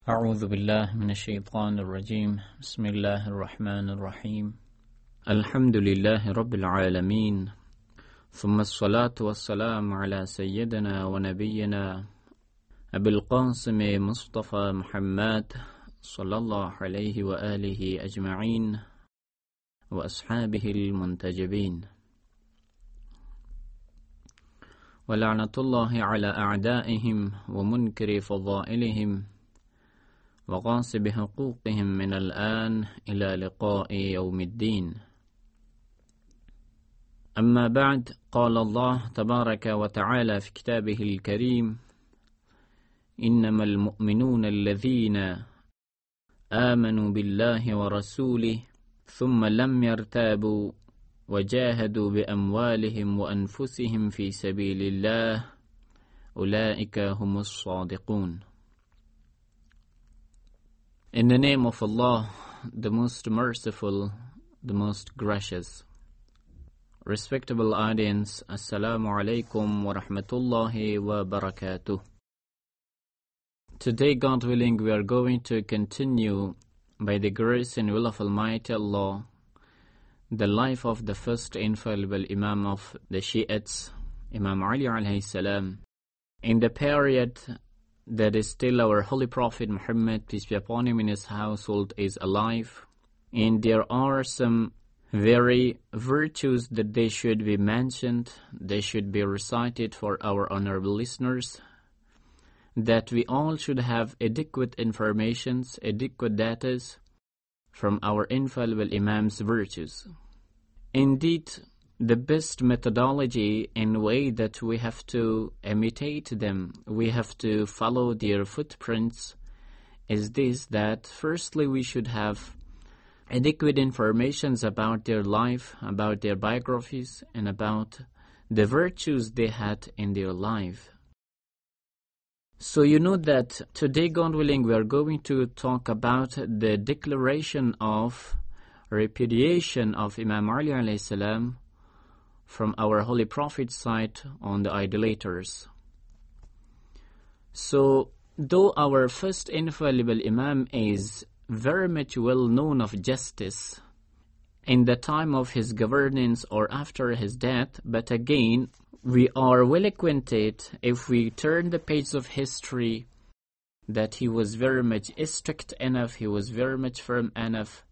أعوذ بالله من الشيطان الرجيم بسم الله الرحمن الرحيم الحمد لله رب العالمين ثم الصلاة والسلام على سيدنا ونبينا أبي القاسم مصطفى محمد صلى الله عليه وآله أجمعين وأصحابه المنتجبين ولعنة الله على أعدائهم ومنكر فضائلهم وغاصب حقوقهم من الآن إلى لقاء يوم الدين. أما بعد، قال الله تبارك وتعالى في كتابه الكريم: إنما المؤمنون الذين آمنوا بالله ورسوله ثم لم يرتابوا وجاهدوا بأموالهم وأنفسهم في سبيل الله أولئك هم الصادقون. In the name of Allah, the most merciful, the most gracious. Respectable audience, Assalamu alaikum wa rahmatullahi wa barakatuh. Today, God willing, we are going to continue, by the grace and will of Almighty Allah, the life of the first infallible Imam of the Shiites, Imam Ali alayhi salam, in the period that is still our Holy Prophet Muhammad, peace be upon him, in his household is alive. And there are some very virtues that they should be mentioned, they should be recited for our honorable listeners, that we all should have adequate informations, adequate data from our infallible Imam's virtues. Indeed, the best methodology and way that we have to imitate them, we have to follow their footprints, is this: that firstly we should have adequate informations about their life, about their biographies, and about the virtues they had in their life. So you know that today, God willing, we are going to talk about the declaration of repudiation of Imam Ali alayhi salam from our Holy Prophet's side on the idolaters. So, though our first infallible Imam is very much well known of justice in the time of his governance or after his death, but again, we are well acquainted, if we turn the page of history, that he was very much strict enough, he was very much firm enough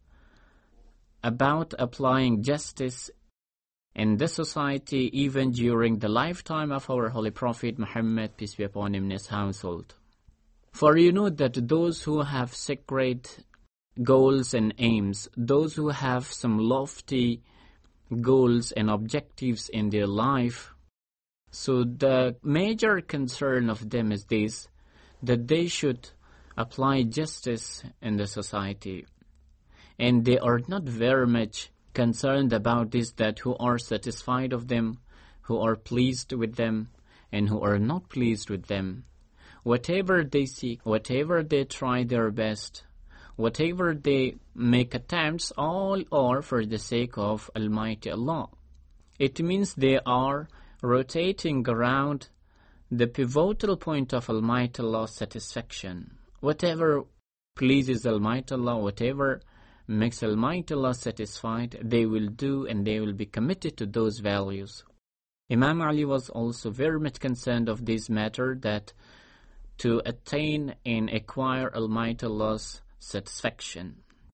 about applying justice in the society, even during the lifetime of our Holy Prophet Muhammad, peace be upon him, in his household. For you know that those who have sacred goals and aims, those who have some lofty goals and objectives in their life, so the major concern of them is this, that they should apply justice in the society. And they are not very much concerned about this, that who are satisfied of them, who are pleased with them, and who are not pleased with them. Whatever they seek, whatever they try their best, whatever they make attempts, all are for the sake of Almighty Allah. It means they are rotating around the pivotal point of Almighty Allah's satisfaction. Whatever pleases Almighty Allah, whatever makes Almighty Allah satisfied, they will do, and they will be committed to those values. Imam Ali was also very much concerned of this matter, that to attain and acquire Almighty Allah's satisfaction.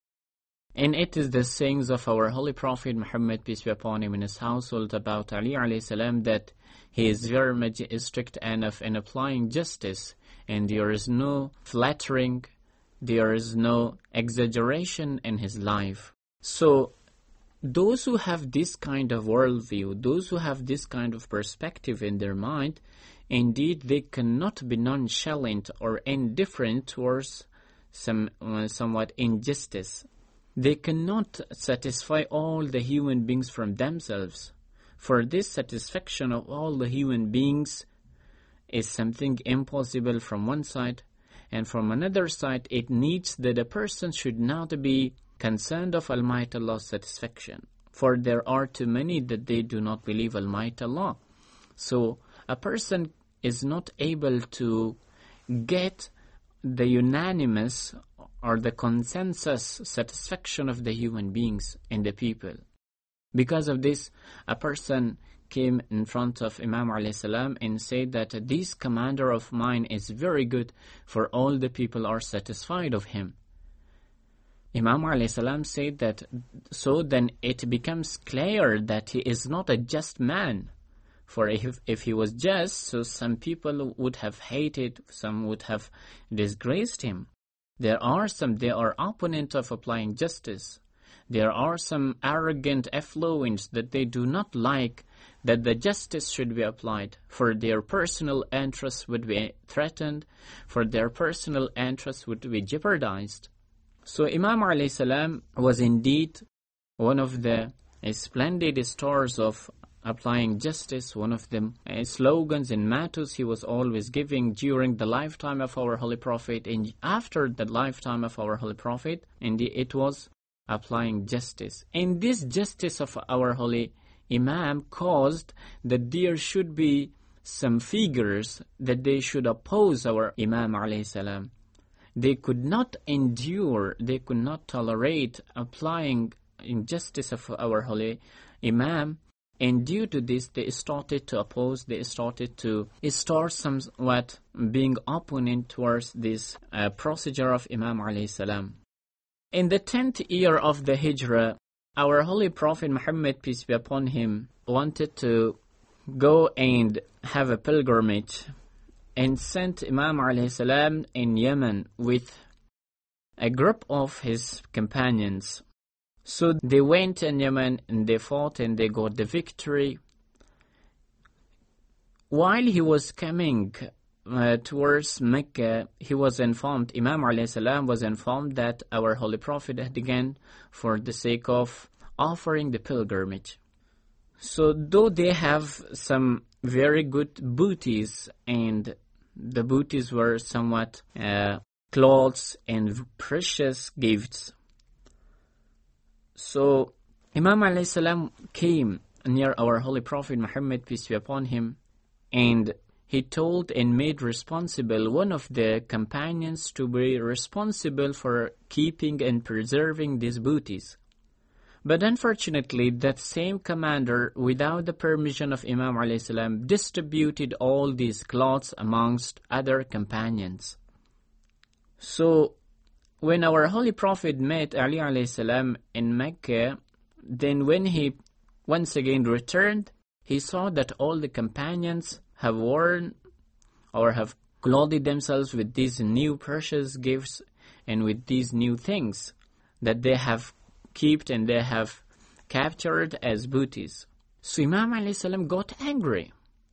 And it is the sayings of our Holy Prophet Muhammad, peace be upon him, in his household about Ali alayhi salam, that he is very much strict enough in applying justice, and there is no flattering, there is no exaggeration in his life. So, those who have this kind of worldview, those who have this kind of perspective in their mind, indeed they cannot be nonchalant or indifferent towards somewhat injustice. They cannot satisfy all the human beings from themselves. For this satisfaction of all the human beings is something impossible from one side, and from another side, it needs that a person should not be concerned of Almighty Allah's satisfaction. For there are too many that they do not believe Almighty Allah. So, a person is not able to get the unanimous or the consensus satisfaction of the human beings and the people. Because of this, a person came in front of Imam alayhi salam and said that this commander of mine is very good, for all the people are satisfied of him. Imam alayhi salam said that, so then it becomes clear that he is not a just man. For if he was just, so some people would have hated, some would have disgraced him. They are opponents of applying justice. There are some arrogant affluents that they do not like that the justice should be applied, for their personal interests would be threatened, for their personal interests would be jeopardized. So Imam alayhi salam was indeed one of the splendid stars of applying justice, one of the slogans and mottos he was always giving during the lifetime of our Holy Prophet and after the lifetime of our Holy Prophet, and it was applying justice. And this justice of our Holy Imam caused that there should be some figures that they should oppose our Imam alayhi salam. They could not endure, they could not tolerate applying injustice of our Holy Imam, and due to this they started to oppose, they started to start somewhat being opponent towards this procedure of Imam alayhi salam. In the 10th year of the Hijrah, our Holy Prophet Muhammad, peace be upon him, wanted to go and have a pilgrimage and sent Imam alayhi salam in Yemen with a group of his companions. So they went in Yemen and they fought and they got the victory. While he was coming towards Mecca, he was informed, Imam alayhi salam was informed that our Holy Prophet had gone for the sake of offering the pilgrimage. So though they have some very good booties, and the booties were somewhat clothes and precious gifts, so Imam alayhi salam came near our Holy Prophet Muhammad, peace be upon him, and he told and made responsible one of the companions to be responsible for keeping and preserving these booties. But unfortunately, that same commander, without the permission of Imam alayhi salam, distributed all these cloths amongst other companions. So when our Holy Prophet met Ali alayhi salam in Mecca, then when he once again returned, he saw that all the companions have worn or have clothed themselves with these new precious gifts and with these new things that they have kept and they have captured as booties. So Imam alayhi salam got angry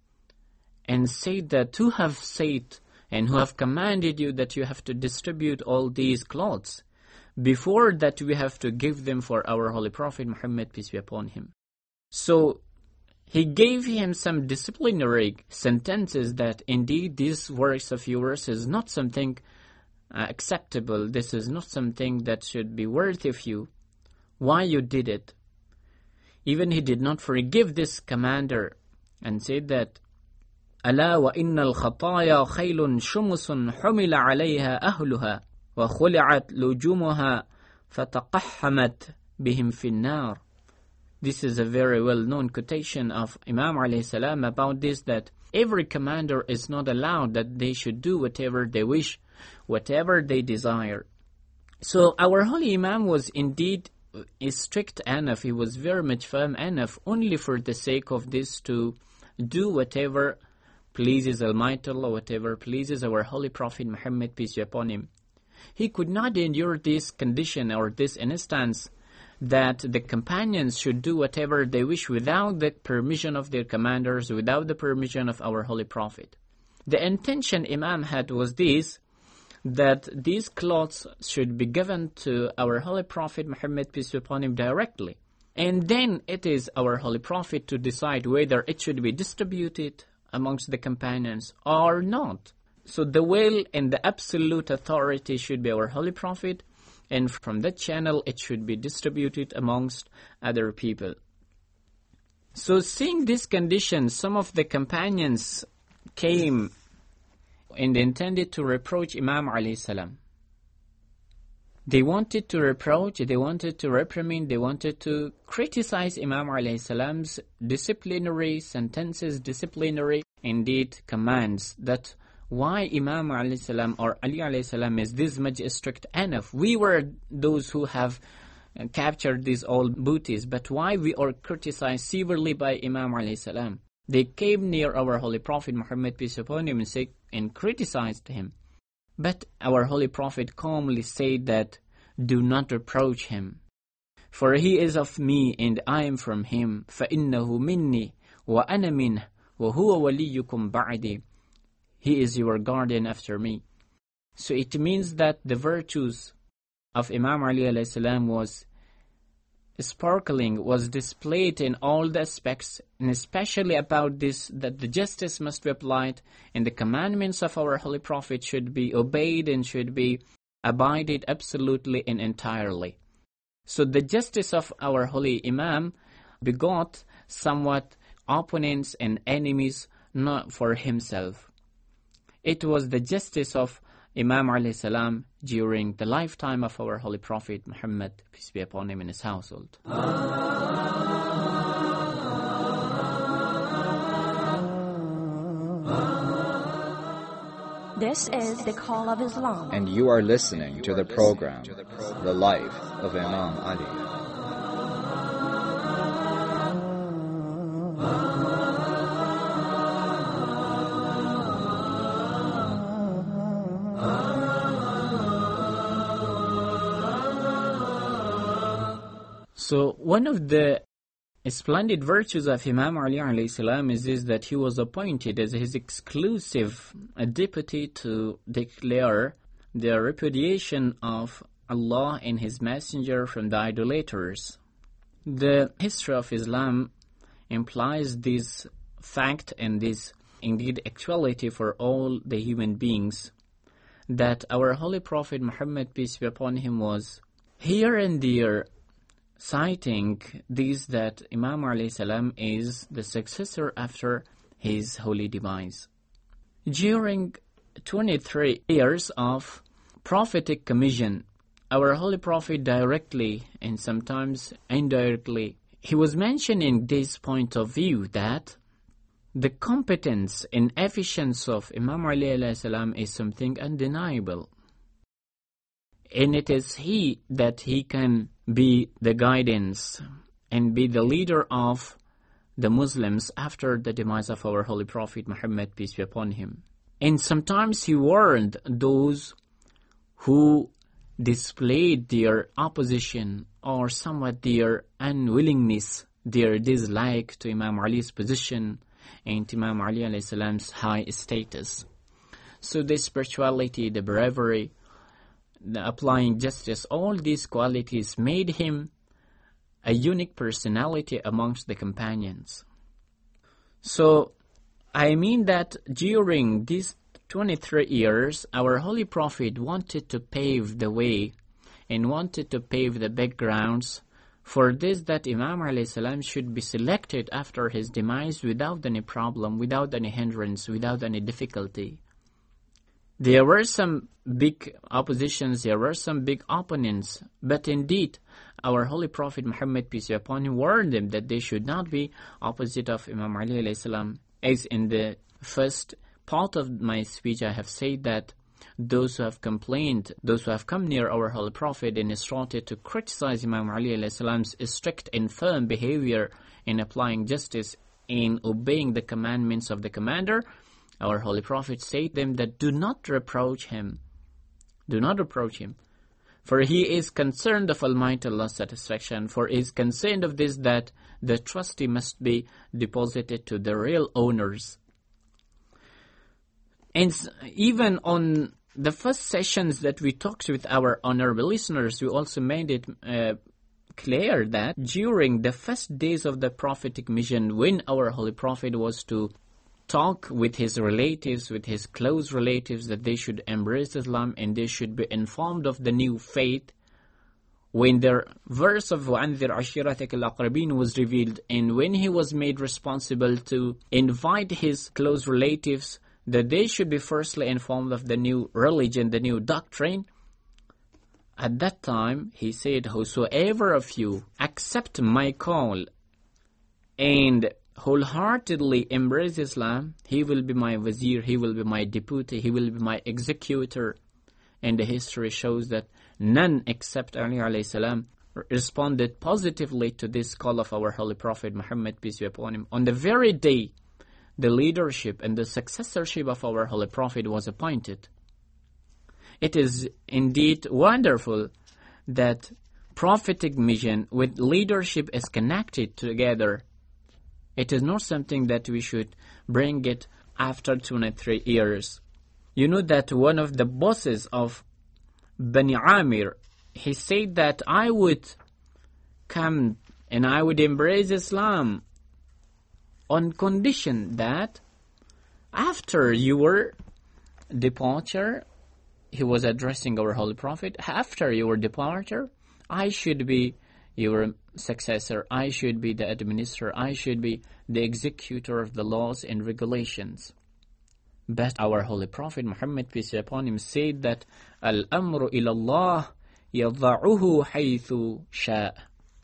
and said that, who have said and who have commanded you that you have to distribute all these clothes? Before that we have to give them for our Holy Prophet Muhammad, peace be upon him. So he gave him some disciplinary sentences that indeed these works of yours is not something acceptable. This is not something that should be worthy of you. Why you did it? Even he did not forgive this commander and said that, ألا وإن الخطايا خيل شمس حمل عليها أهلها وخلعت لجومها فتقحمت بهم في النار. This is a very well-known quotation of Imam alayhi salam about this, that every commander is not allowed that they should do whatever they wish, whatever they desire. So our Holy Imam was indeed strict enough, he was very much firm enough only for the sake of this to do whatever pleases Almighty Allah, whatever pleases our Holy Prophet Muhammad, peace be upon him. He could not endure this condition or this instance that the companions should do whatever they wish without the permission of their commanders, without the permission of our Holy Prophet. The intention Imam had was this, that these clothes should be given to our Holy Prophet Muhammad, peace be upon him, directly. And then it is our Holy Prophet to decide whether it should be distributed amongst the companions or not. So the will and the absolute authority should be our Holy Prophet, and from that channel it should be distributed amongst other people. So seeing this condition, some of the companions came and intended to reproach Imam alayhi salam. They wanted to reproach, they wanted to reprimand, they wanted to criticize Imam alayhi salam's disciplinary sentences, disciplinary indeed commands, that why Imam alayhi salam or Ali alayhi salam is this much strict enough. We were those who have captured these old booties, but why we are criticized severely by Imam alayhi salam? They came near our Holy Prophet Muhammad, peace upon him, and criticized him. But our Holy Prophet calmly said that, do not reproach him, for he is of me and I am from him. فَإِنَّهُ مِنِّي وَأَنَا مِنْهُ وَهُوَ وَلِيُّكُمْ بَعْدِي. He is your guardian after me. So it means that the virtues of Imam Ali alayhi salam was sparkling, was displayed in all the aspects, and especially about this, that the justice must be applied and the commandments of our Holy Prophet should be obeyed and should be abided absolutely and entirely. So the justice of our Holy Imam begot somewhat opponents and enemies, not for himself. It was the justice of Imam alayhi salam during the lifetime of our Holy Prophet Muhammad, peace be upon him, and his household. This is the Call of Islam. And you are listening to the program, The Life of Imam Ali. So one of the splendid virtues of Imam Ali alayhi salam is this, that he was appointed as his exclusive deputy to declare the repudiation of Allah and His Messenger from the idolaters. The history of Islam implies this fact and this indeed actuality for all the human beings, that our Holy Prophet Muhammad, peace be upon him, was here and there citing this, that Imam alayhi salam is the successor after his holy demise. During 23 years of prophetic commission, our Holy Prophet directly and sometimes indirectly, he was mentioning this point of view, that the competence and efficiency of Imam Ali alayhi salam is something undeniable. And it is he that he can be the guidance and be the leader of the Muslims after the demise of our Holy Prophet Muhammad, peace be upon him. And sometimes he warned those who displayed their opposition or somewhat their unwillingness, their dislike to Imam Ali's position and Imam Ali alayhi salam's high status. So the spirituality, the bravery, the applying justice, all these qualities made him a unique personality amongst the companions. So I mean that during these 23 years, our Holy Prophet wanted to pave the way and wanted to pave the backgrounds for this, that Imam alayhi salam should be selected after his demise without any problem, without any hindrance, without any difficulty. There were some big oppositions, there were some big opponents, but indeed, our Holy Prophet Muhammad, peace be upon him, warned them that they should not be opposite of Imam Ali alayhi salam. As in the first part of my speech, I have said that those who have complained, those who have come near our Holy Prophet and started to criticize Imam Ali alayhi salam's strict and firm behavior in applying justice, in obeying the commandments of the commander, our Holy Prophet said to them that do not reproach him. Do not reproach him. For he is concerned of Almighty Allah's satisfaction. For he is concerned of this, that the trustee must be deposited to the real owners. And even on the first sessions that we talked with our honorable listeners, we also made it clear that during the first days of the prophetic mission, when our Holy Prophet was to talk with his relatives, with his close relatives, that they should embrace Islam and they should be informed of the new faith, when the verse of وَأَنذِرْ عَشِيرَتَكَ الْأَقْرَبِينَ was revealed, and when he was made responsible to invite his close relatives that they should be firstly informed of the new religion, the new doctrine. At that time, he said, whosoever of you accept my call and wholeheartedly embrace Islam, he will be my vizier, he will be my deputy, he will be my executor. And the history shows that none except Ali alayhi salam responded positively to this call of our Holy Prophet Muhammad, peace be upon him. On the very day the leadership and the successorship of our Holy Prophet was appointed. It is indeed wonderful that prophetic mission with leadership is connected together. It is not something that we should bring it after 23 years. You know that one of the bosses of Bani Amir, he said that I would come and I would embrace Islam on condition that after your departure, he was addressing our Holy Prophet, after your departure, I should be your successor, I should be the administrator, I should be the executor of the laws and regulations. But our Holy Prophet Muhammad, peace be upon him, said that Al-amru ilallah yadha'uhu haythu sha'.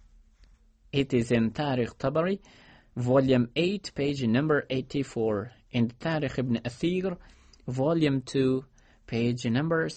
It is in Tariq Tabari, volume 8, page number 84, in Tariq ibn Athir, volume 2, page number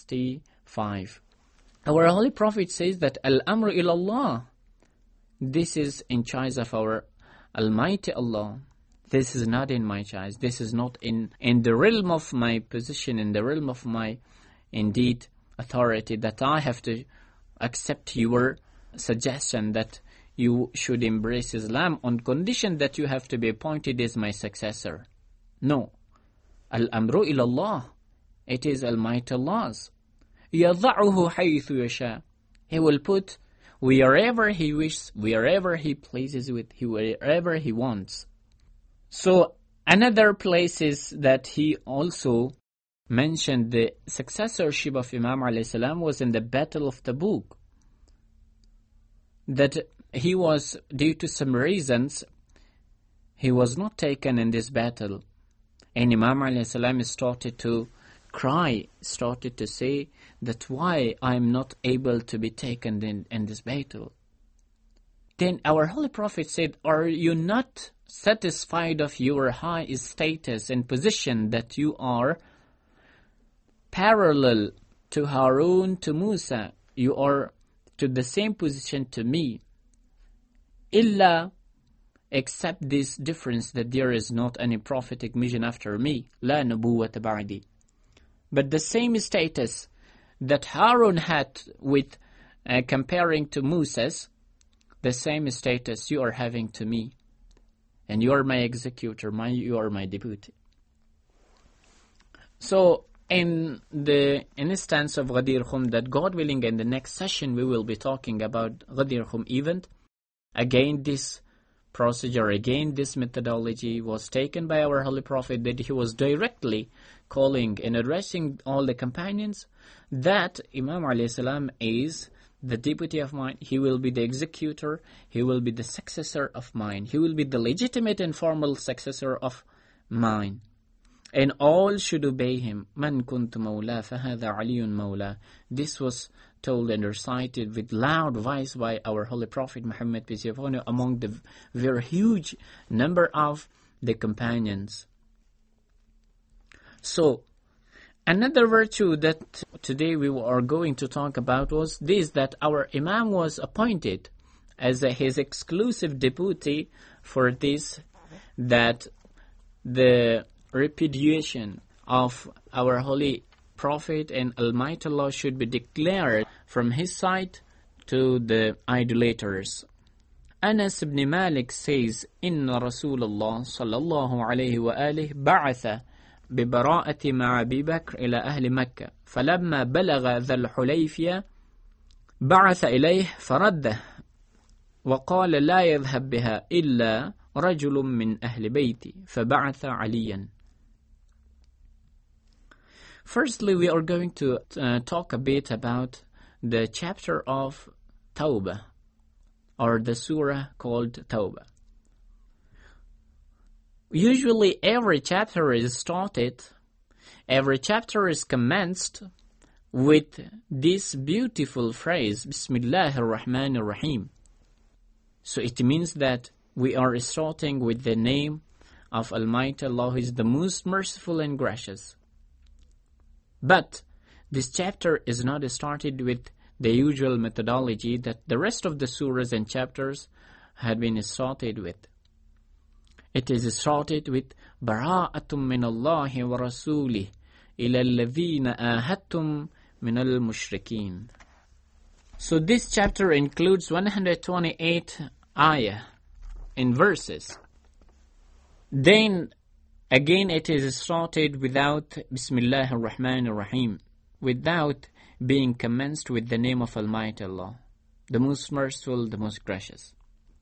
65. Our Holy Prophet says that Al-amru ilallah, this is in charge of our Almighty Allah. This is not in my charge. This is not in the realm of my position, in the realm of my, indeed, authority, that I have to accept your suggestion that you should embrace Islam on condition that you have to be appointed as my successor. No. Al-amru ilallah. It is Almighty Allah's. يَضَعُهُ حَيْثُ يَشَاءُ. He will put wherever He wishes, wherever He pleases with, wherever He wants. So, another place is that he also mentioned the successorship of Imam alayhi salam was in the Battle of Tabuk. That he was, due to some reasons, he was not taken in this battle. And Imam alayhi salam started to cry, started to say that why I am not able to be taken in this battle. Then our Holy Prophet said, are you not satisfied of your high status and position that you are parallel to Harun, to Musa? You are to the same position to me. Illa, except this difference that there is not any prophetic mission after me. La nubuwwata ba'di. But the same status that Harun had with comparing to Moses, the same status you are having to me. And you are my executor, you are my deputy. So, in the instance of Ghadir Khum, that God willing, in the next session we will be talking about Ghadir Khum event. Again, this procedure, again, this methodology was taken by our Holy Prophet, that he was directly calling and addressing all the companions, that Imam alayhi salam is the deputy of mine, he will be the executor, he will be the successor of mine, he will be the legitimate and formal successor of mine. And all should obey him. Man kuntu mawla fahadha aliyun mawla. This was told and recited with loud voice by our Holy Prophet Muhammad, peace be upon him, among the very huge number of the companions. So, another virtue that today we are going to talk about was this, that our Imam was appointed as his exclusive deputy for this, that the repudiation of our Holy Prophet and Almighty Allah should be declared from his side to the idolaters. Anas ibn Malik says, Inna Rasulullah sallallahu alayhi wa alihi ba'atha ببراءة مع أبي بكر إلى أهل مكة فلما بلغ ذا الحليفية بعث إليه فرده وقال لا يذهب بها إلا رجل من أهل بيتي فبعث عليا. Firstly, we are going to talk a bit about the chapter of Usually every chapter is started, every chapter is commenced with this beautiful phrase, Bismillahir Rahmanir Rahim. So it means that we are starting with the name of Almighty Allah, who is the most merciful and gracious. But this chapter is not started with the usual methodology that the rest of the surahs and chapters had been started with. It is started with Bara'atum min Allahi wa Rasulih ila alladhina ahadtum min al-mushrikeen. So this chapter includes 128 ayah in verses. Then again it is started without Bismillahir Rahmanir Rahim, without being commenced with the name of Almighty Allah, the most merciful, the most gracious.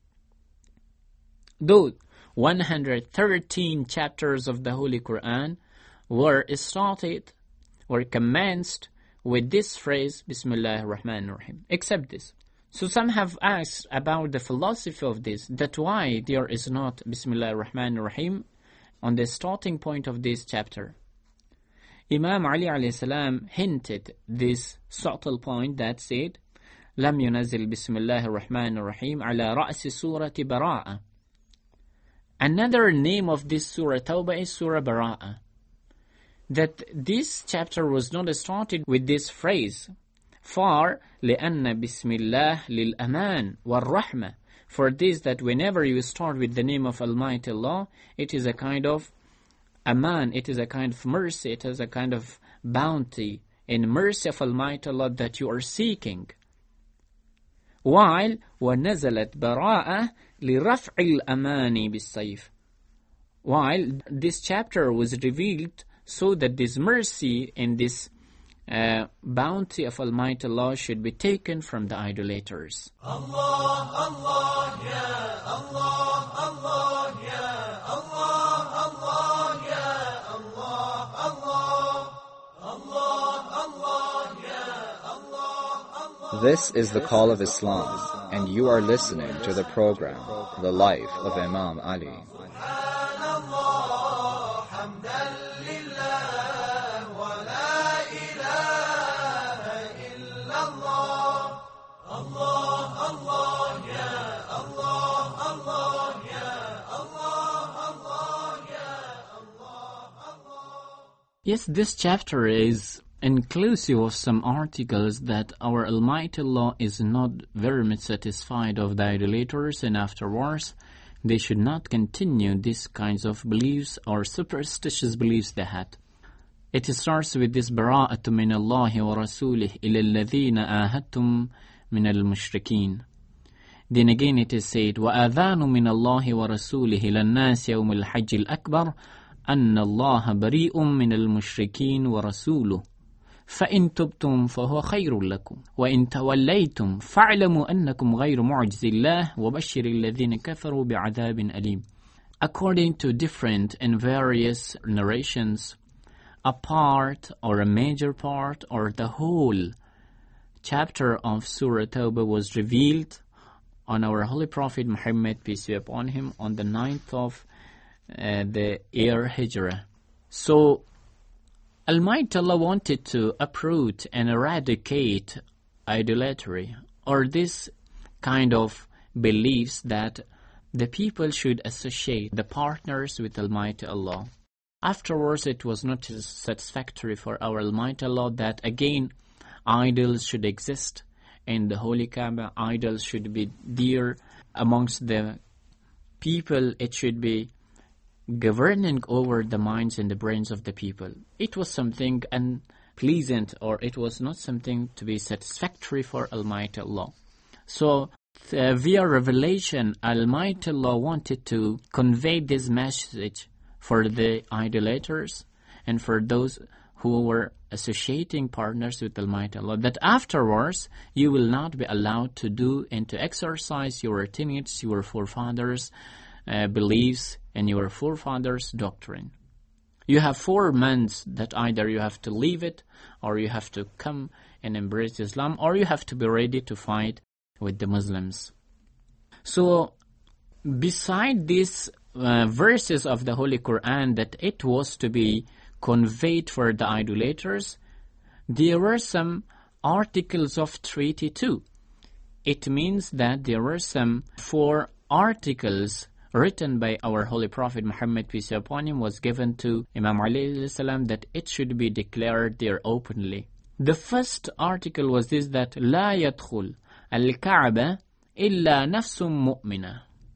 Though 113 chapters of the Holy Quran were commenced with this phrase, Bismillahir Rahmanir Rahim, except this. So some have asked about the philosophy of this, that why there is not Bismillahir Rahmanir Rahim on the starting point of this chapter. Imam Ali alayhi salam hinted this subtle point that said, لم ينزل بسم الله الرحمن الرحيم على رأس سورة براءة. Another name of this surah Tawbah is Surah Bara'ah. That this chapter was not started with this phrase, for لأن بسم الله للأمان والرحمة. For this, that whenever you start with the name of Almighty Allah, it is a kind of aman, it is a kind of mercy, it is a kind of bounty and mercy of Almighty Allah that you are seeking. While وَنَزَلَتْ بَرَاءَةً لِرَفْعِ الْأَمَانِ بِالسَّيْفِ. While this chapter was revealed so that this mercy and this bounty of Almighty Allah should be taken from the idolaters. Allah, Allah, ya Allah, Allah, ya Allah, Allah, ya Allah, Allah, Allah, Allah, ya Allah, Allah. This is the call of Islam, and you are listening to the program, The Life of Imam Ali. Yes, this chapter is inclusive of some articles that our Almighty Allah is not very much satisfied of the idolaters, and afterwards they should not continue these kinds of beliefs or superstitious beliefs they had. It starts with this Bara'atu min Allahi wa Rasulih ila alladhina ahadtum min al-mushrikeen. Then again it is said, وَأَذَانُ مِنَ اللَّهِ وَرَسُولِهِ لَلنَّاسِ يَوْمِ الْحَجِّ الْأَكْبَرِ أن الله بريء من المشركين ورسوله فإن تبتم فهو خير لكم وإن توليتم فاعلموا أنكم غير معجز الله وبشر الذين كفروا بعذاب أليم. According to different and various narrations, a part or a major part or the whole chapter of Surah Tawbah was revealed on our Holy Prophet Muhammad, peace be upon him, on the 9th of the year Hijrah. So Almighty Allah wanted to uproot and eradicate idolatry, or this kind of beliefs that the people should associate the partners with Almighty Allah. Afterwards, it was not satisfactory for our Almighty Allah that again idols should exist in the Holy Kaaba. Idols should be there amongst the people. It should be governing over the minds and the brains of the people. It was something unpleasant, or it was not something to be satisfactory for Almighty Allah. So via revelation, Almighty Allah wanted to convey this message for the idolaters and for those who were associating partners with Almighty Allah, that afterwards you will not be allowed to do and to exercise your tenets, your forefathers' beliefs, and your forefathers' doctrine. You have 4 months that either you have to leave it, or you have to come and embrace Islam, or you have to be ready to fight with the Muslims. So, beside this verses of the Holy Quran that it was to be conveyed for the idolaters, there were some articles of treaty too. It means that there were some 4 articles written by our Holy Prophet Muhammad, peace be upon him, was given to Imam Ali salam that it should be declared there openly. The first article was this, that لا يدخل الكعبة إلا نفس مؤمنة.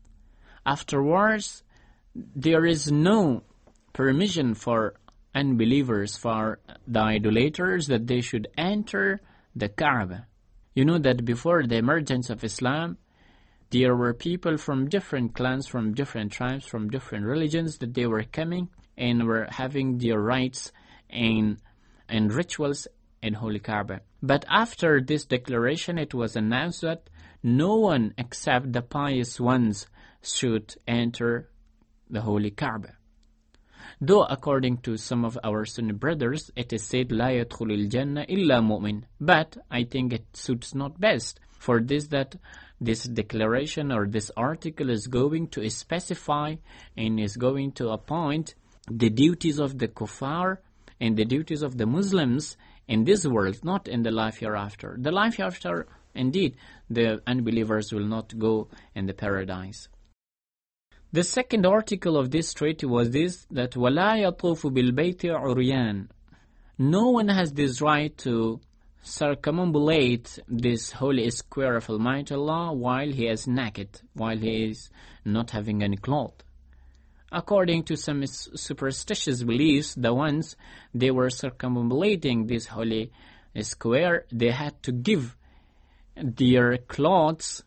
Afterwards, there is no permission for unbelievers, for the idolaters, that they should enter the Kaaba. You know that before the emergence of Islam, there were people from different clans, from different tribes, from different religions, that they were coming and were having their rites and rituals in Holy Kaaba. But after this declaration, it was announced that no one except the pious ones should enter the Holy Kaaba. Though according to some of our Sunni brothers, it is said لا يدخل الجنة إلا مؤمن. But I think it suits not best for this, that this declaration or this article is going to specify and is going to appoint the duties of the kuffar and the duties of the Muslims in this world, not in the life hereafter. The life hereafter, indeed, the unbelievers will not go in the paradise. The second article of this treaty was this, that وَلَا يَطُوفُ بِالْبَيْتِ عُرْيَانٍ. No one has this right to circumambulate this holy square of Almighty Allah while he is naked, while he is not having any cloth. According to some superstitious beliefs, the ones they were circumambulating this holy square, they had to give their clothes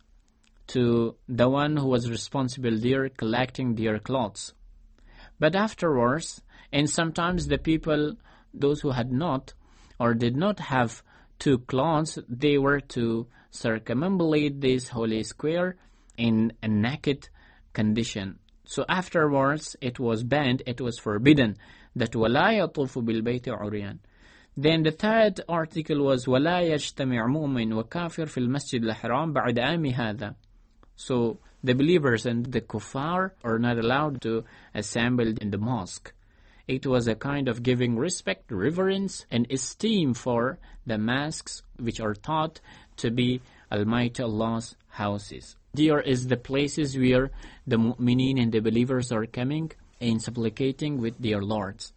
to the one who was responsible there collecting their clothes. But afterwards, and sometimes the people, those who had not or did not have 2 cloths, they were to circumambulate this holy square in a naked condition. So afterwards, it was banned, it was forbidden, that وَلَا يَطُوفُ بِالْبَيْتِ عُرْيَانٍ. Then the third article was وَلَا يَجْتَمِعْ مُؤْمِنٌ وَكَافِرٌ فِي الْمَسْجِدِ الْحَرَامِ بَعْدَ عَامِ هَذَا. So the believers and the kuffar are not allowed to assemble in the mosque. It was a kind of giving respect, reverence, and esteem for the mosques which are thought to be Almighty Allah's houses. There is the places where the mu'mineen and the believers are coming and supplicating with their lords.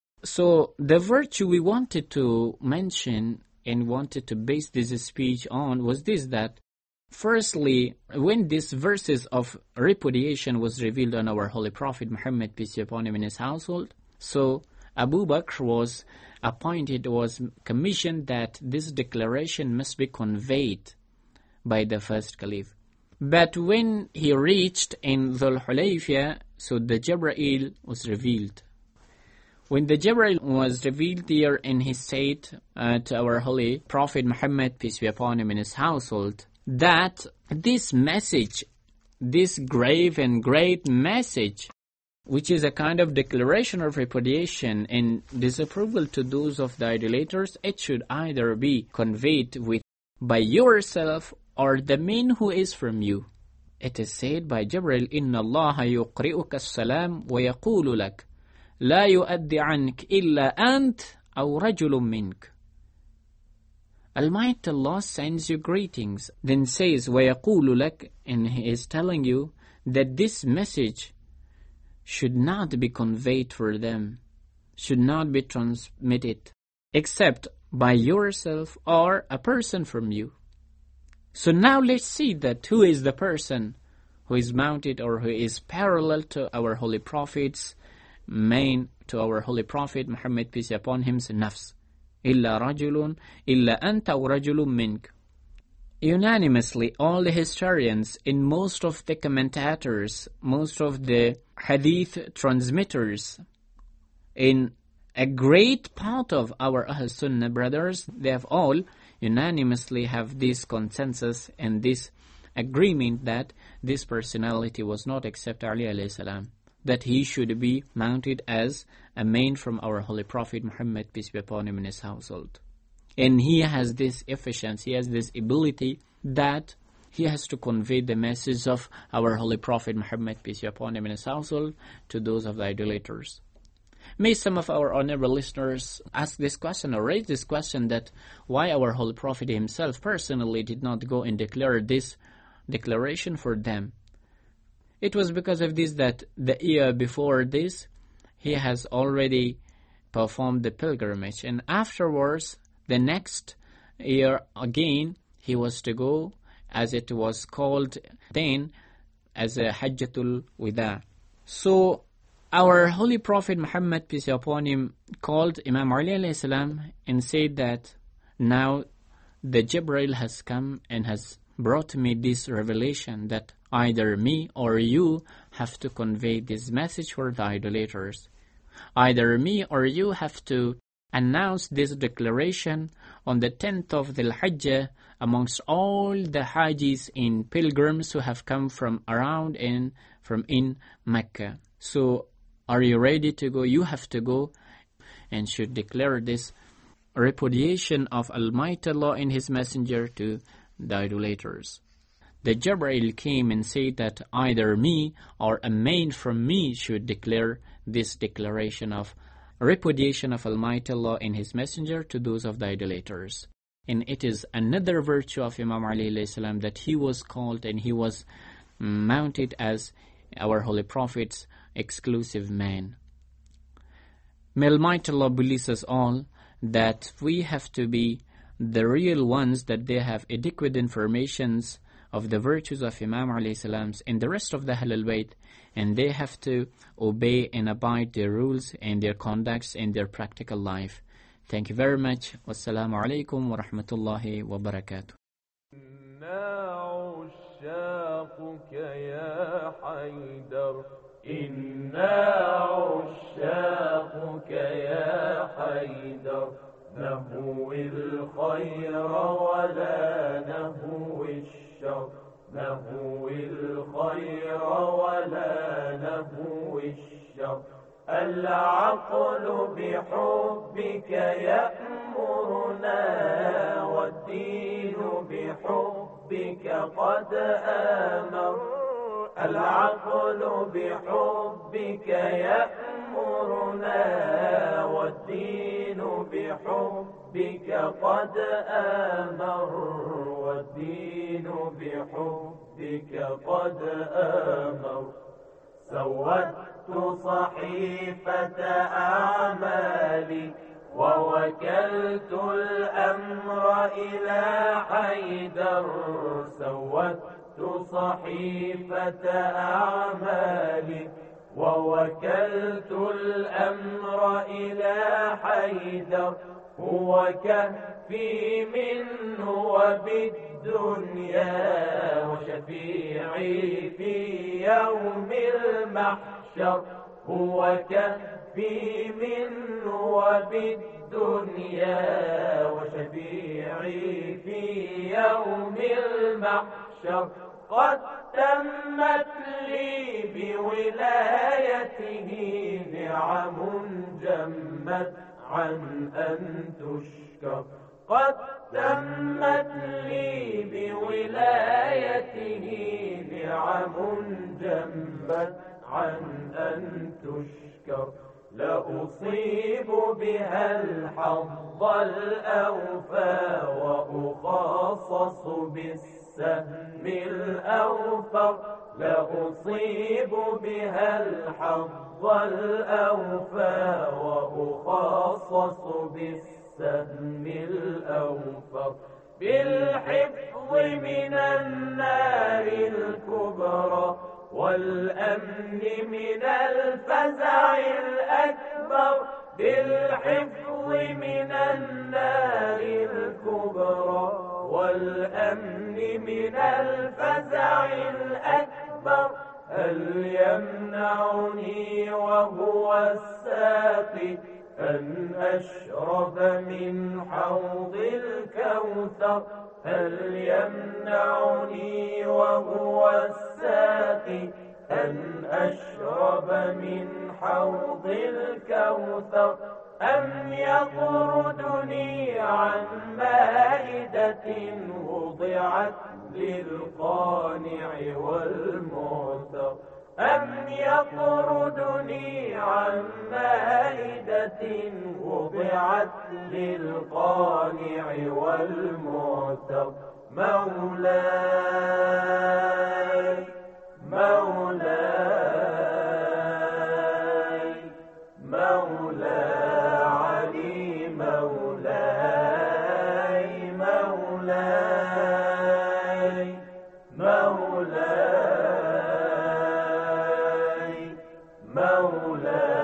So the virtue we wanted to mention and wanted to base this speech on was this, that firstly, when these verses of repudiation was revealed on our Holy Prophet Muhammad, peace be upon him, in his household, so Abu Bakr was appointed, was commissioned that this declaration must be conveyed by the first caliph. But when he reached in Dhul Hulayfa, so the Jibreel was revealed. When the Jibreel was revealed there, and he said to our Holy Prophet Muhammad, peace be upon him, in his household, that this message, this grave and great message, which is a kind of declaration of repudiation and disapproval to those of the idolaters, it should either be conveyed by yourself or the man who is from you. It is said by Jibreel, إِنَّ اللَّهَ يُقْرِئُكَ السَّلَامِ وَيَقُولُ لَكَ لَا يُؤَدِّ عَنْكَ إِلَّا أَنْتَ أَوْ رَجُلٌ مِّنْكَ. Almighty Allah sends you greetings, then says, وَيَقُولُ لَكَ, and He is telling you that this message should not be conveyed for them, should not be transmitted, except by yourself or a person from you. So now let's see that who is the person who is mounted or who is parallel to our Holy Prophet's main, to our Holy Prophet Muhammad, peace be upon him's nafs. إِلَّا رَجُلٌ إِلَّا أَنْتَ وَرَجُلٌ مِّنْكَ. Unanimously, all the historians, in most of the commentators, most of the hadith transmitters, in a great part of our Ahl Sunnah brothers, they have all unanimously have this consensus and this agreement that this personality was not except Ali alayhi salam, that he should be mounted as a man from our Holy Prophet Muhammad, peace be upon him, in his household. And he has this efficiency, he has this ability that he has to convey the message of our Holy Prophet Muhammad, peace be upon him, and his household to those of the idolaters. May some of our honorable listeners ask this question or raise this question, that why our Holy Prophet himself personally did not go and declare this declaration for them. It was because of this that the year before this, he has already performed the pilgrimage, and afterwards, the next year again, he was to go, as it was called then, as a Hajjatul Wida. So, our Holy Prophet Muhammad, peace be upon him, called Imam Ali alayhi salam and said that, now the Jibreel has come and has brought me this revelation that either me or you have to convey this message for the idolaters. Either me or you have to announce this declaration on the 10th of Dhul Hijjah amongst all the Hajis and pilgrims who have come from around and from in Mecca. So, are you ready to go? You have to go and should declare this repudiation of Almighty Allah and His Messenger to the idolaters. The Jibreel came and said that either me or a man from me should declare this declaration of repudiation of Almighty Allah and His Messenger to those of the idolaters. And it is another virtue of Imam Ali alayhi salam that he was called and he was mounted as our Holy Prophet's exclusive man. May Almighty Allah bless us all that we have to be the real ones, that they have adequate informations of the virtues of Imam alayhi salams and the rest of the Ahlul Bayt, and they have to obey and abide their rules and their conducts and their practical life. Thank you very much. Wassalamu alaikum wa rahmatullahi wa barakatuh. إنا عشاقك يا حيدر نهوي الخير ولا نهوي الشر نهوي الخير ولا نهوي الشر العقل بحبك يأمرنا والدين بحبك قد آمر العقل بحبك يأمرنا والدين بحبك قد آمر والدين بحبك قد آمر سودت صحيفة أعمالي ووكلت الأمر إلى حيدر سودت صحيفة أعمالي ووكلت الأمر إلى حيدر هو كهفي منه وبالدنيا وشفيعي في يوم المحشر هو كهفي منه وبالدنيا وشفيعي في يوم المحشر قد تمت لي بولايته نعم جمت عن أن تشكر قد تمت لي بولايته نعم جمت عن أن تشكر لأصيب بها الحظ الأوفى وأخصص بالسهم الأوفر لأصيب بها الحظ الأوفى وأخصص بالسهم الأوفر بالحفظ من النار الكبرى والأمن من الفزع الأكبر بالحفظ من النار الكبرى والأمن من الفزع الأكبر هل يمنعني وهو الساقي أن أشرب من حوض الكوثر هل يمنعني وهو الساقي أن أشرب من حوض الكوثر أم يطردني عن مائدة وضعت للقانع والمعتر أم يطردني عن مائدة وضعت للقانع والمعتر مولاي مولاي مولاي علي مولاي مولاي مولاي مولاي